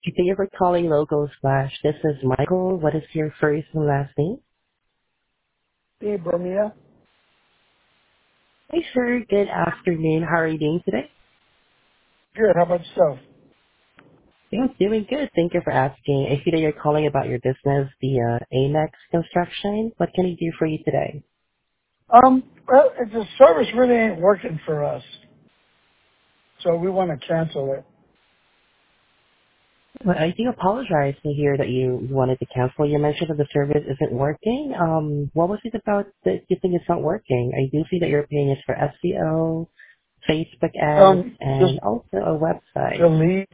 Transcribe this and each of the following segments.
Thank you for calling Local Splash. This is Michael. What is your first and last name? Hey, Bermia. Hey, sir. Good afternoon. How are you doing today? Good. How about yourself? Yeah, I'm doing good. Thank you for asking. I see that you're calling about your business, the Amex Construction. What can I do for you today? Well, the service really ain't working for us, so we want to cancel it. Well, I do apologize to hear that you wanted to cancel. You mentioned that the service isn't working. What was it about that you think it's not working? I do see that you're paying us for SEO, Facebook ads, Just and also a website. the leads.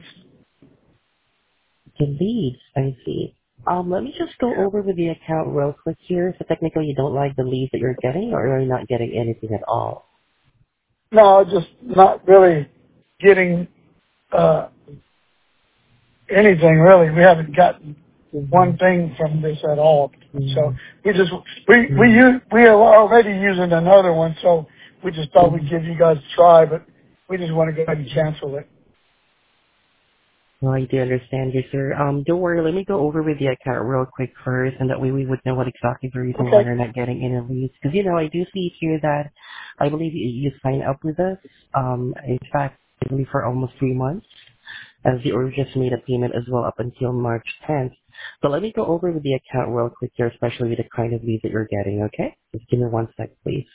The leads, I see. Let me just go Yeah. over with the account real quick here. So technically you don't like the leads that you're getting or you're not getting anything at all. No, just not really getting uh, anything really. We haven't gotten Mm-hmm. one thing from this at all. So Mm-hmm. we just we are already using another one, so we just thought we'd give you guys a try, but we just want to go ahead and cancel it. Well, I do understand you, sir. Don't worry. Let me go over with the account real quick first, and that way we would know what exactly the reason why Okay. you're not getting any leads. Because, I do see here that I believe you signed up with us. In fact, I believe for almost 3 months, as you already just made a payment as well up until March 10th. So let me go over with the account real quick here, especially with the kind of leads that you're getting, okay? Just give me 1 sec, please.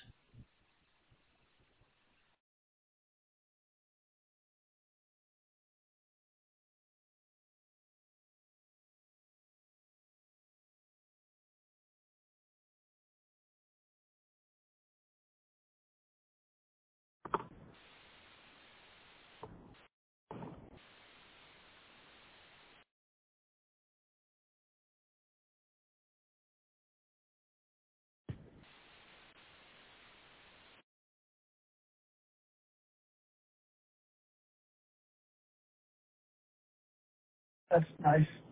That's nice.